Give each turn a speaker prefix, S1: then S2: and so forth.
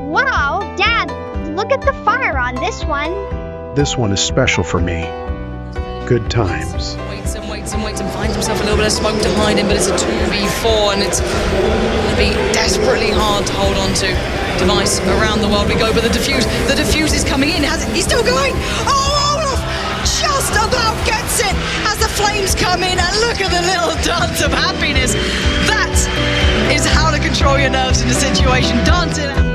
S1: Wow, Dad, look at the fire on this one.
S2: This one is special for me. Good times.
S3: Waits and finds himself a little bit of smoke to hide in, but it's a 2v4 and it's going to be desperately hard to hold on to. Device around the world we go, but the defuse is coming in. He's still going. Oh, Olof just about gets it as the flames come in, and look at the little dance of happiness. That is how to control your nerves in a situation. Dancing.